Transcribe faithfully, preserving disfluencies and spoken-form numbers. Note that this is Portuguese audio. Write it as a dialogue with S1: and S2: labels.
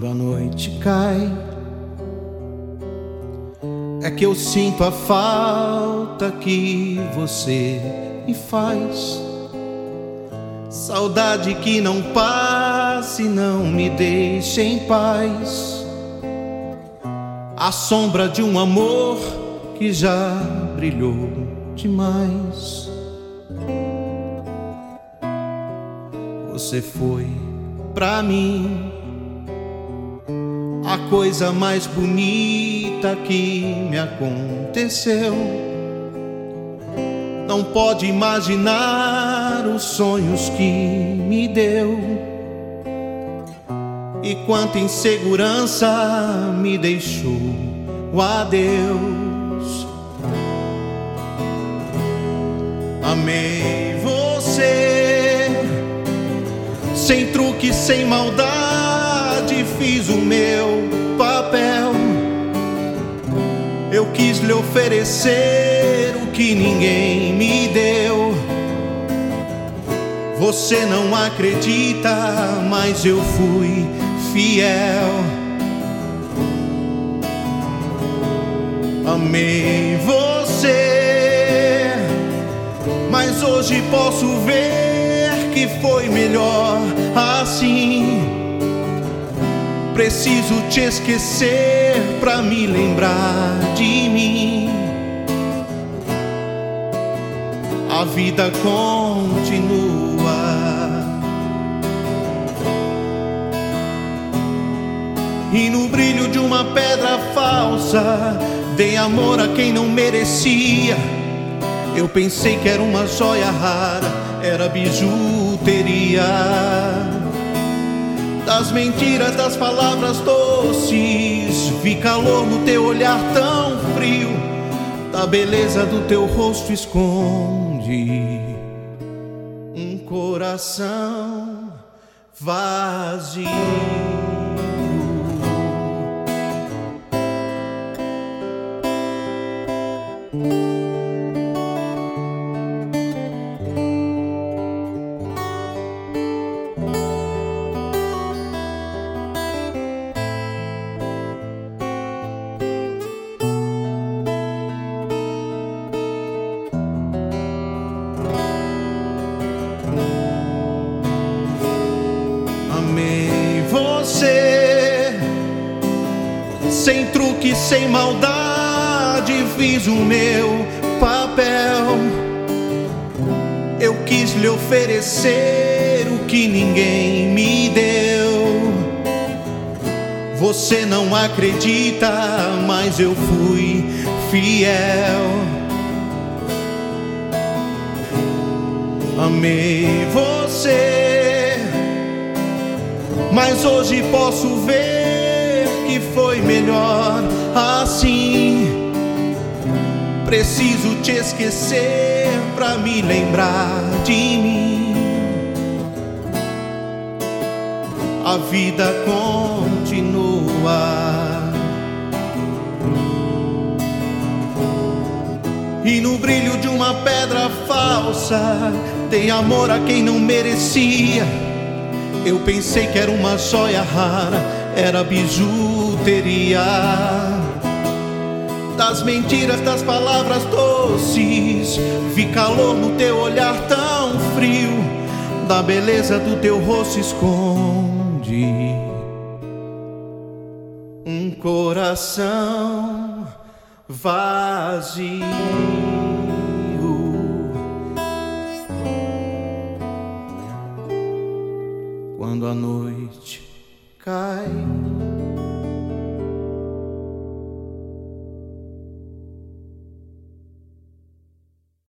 S1: Quando a noite cai, é que eu sinto a falta que você me faz. Saudade que não passa e não me deixa em paz. A sombra de um amor que já brilhou demais. Você foi pra mim a coisa mais bonita que me aconteceu. Não pode imaginar os sonhos que me deu e quanta insegurança me deixou o adeus. Amei você, sem truque, sem maldade, fiz o meu papel. Eu quis lhe oferecer o que ninguém me deu. Você não acredita, mas eu fui fiel. Amei você, mas hoje posso ver que foi melhor assim. Preciso te esquecer pra me lembrar de mim. A vida continua. E no brilho de uma pedra falsa, dei amor a quem não merecia. Eu pensei que era uma joia rara, era bijuteria. Das mentiras, das palavras doces, vi calor no teu olhar tão frio. Da beleza do teu rosto esconde um coração vazio. Amei você, sem truque, sem maldade, fiz o meu papel. Eu quis lhe oferecer o que ninguém me deu. Você não acredita, mas eu fui fiel. Amei você, mas hoje posso ver que foi melhor assim. Preciso te esquecer pra me lembrar de mim. A vida continua. E no brilho de uma pedra falsa, dei amor a quem não merecia. Eu pensei que era uma joia rara, era bijuteria. Das mentiras, das palavras doces, vi calor no teu olhar tão frio. Da beleza do teu rosto esconde um coração vazio. Quando a noite cai,